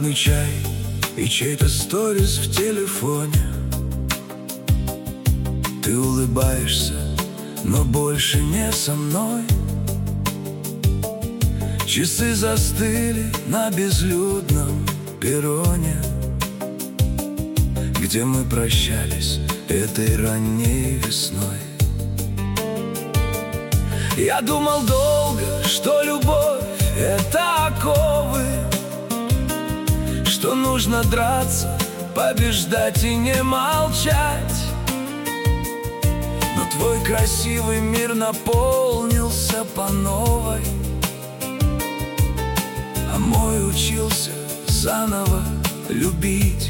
ароматный чай и чей-то сторис в телефоне. Ты улыбаешься, но больше не со мной. Часы застыли на безлюдном перроне, где мы прощались этой ранней весной. Я думал долго, что любовь — это оковы, что нужно драться, побеждать и не молчать. Но твой красивый мир наполнился по новой, а мой учился заново любить.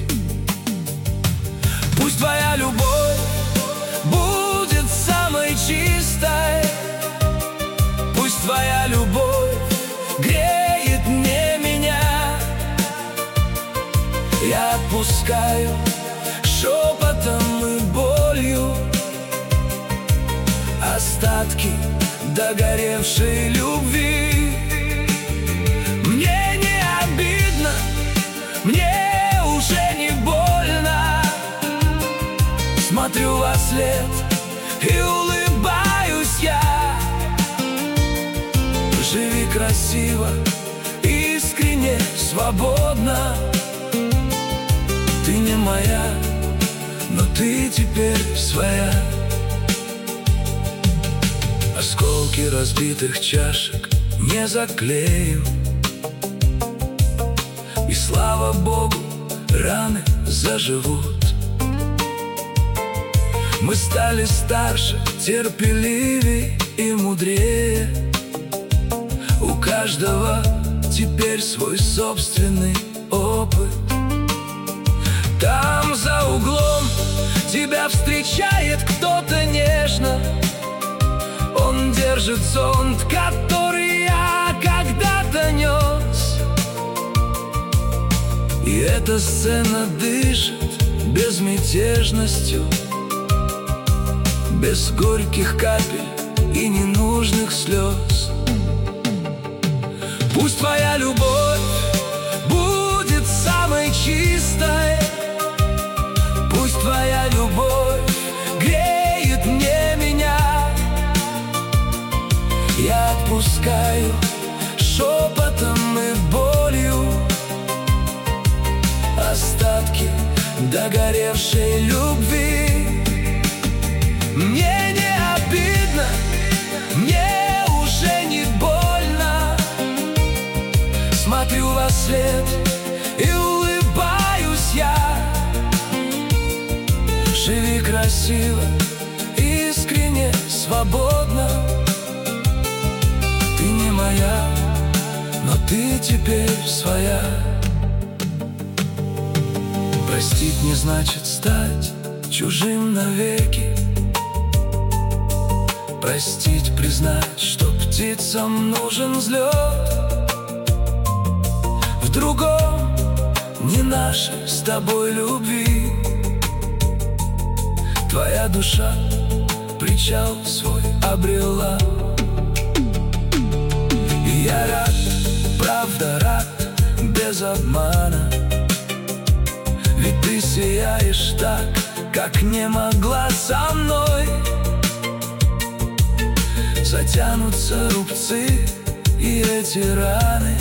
Пусть твоя любовь будет самой чистой, пусть твоя любовь греет мне меня. Я отпускаю шепотом и болью остатки догоревшей любви. Мне не обидно, мне уже не больно. Смотрю во след и улыбаюсь я. Живи красиво, искренне, свободно. Ты не моя, но ты теперь своя. Осколки разбитых чашек не заклею, и слава Богу, раны заживут. Мы стали старше, терпеливее и мудрее. У каждого теперь свой собственный опыт. Там за углом тебя встречает кто-то нежно. Он держит зонт, который я когда-то нес. И эта сцена дышит безмятежностью, без горьких капель и ненужных слез. Пусть твоя любовь будет самой чистой, пусть твоя любовь греет мне меня. Я отпускаю шепотом и болью остатки догоревшей любви. Мне не обидно, мне уже не больно. Смотрю во след и улыбаюсь я. Живи красиво, искренне, свободно. Ты не моя, но ты теперь своя. Простить не значит стать чужим навеки. Простить, признать, что птицам нужен взлет. В другом, не нашей с тобой любви, твоя душа причал свой обрела. И я рад, правда рад, без обмана. Ведь ты сияешь так, как не могла со мной. Затянутся рубцы и эти раны.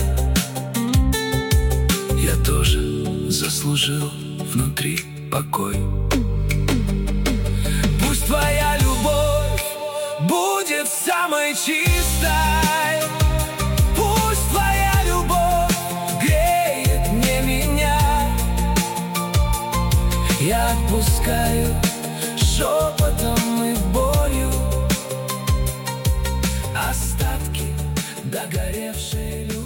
Я тоже заслужил внутри покой. Пусть твоя любовь будет самой чистой, пусть твоя любовь греет мне меня. Я отпускаю шепотом и болью остатки догоревшей любви.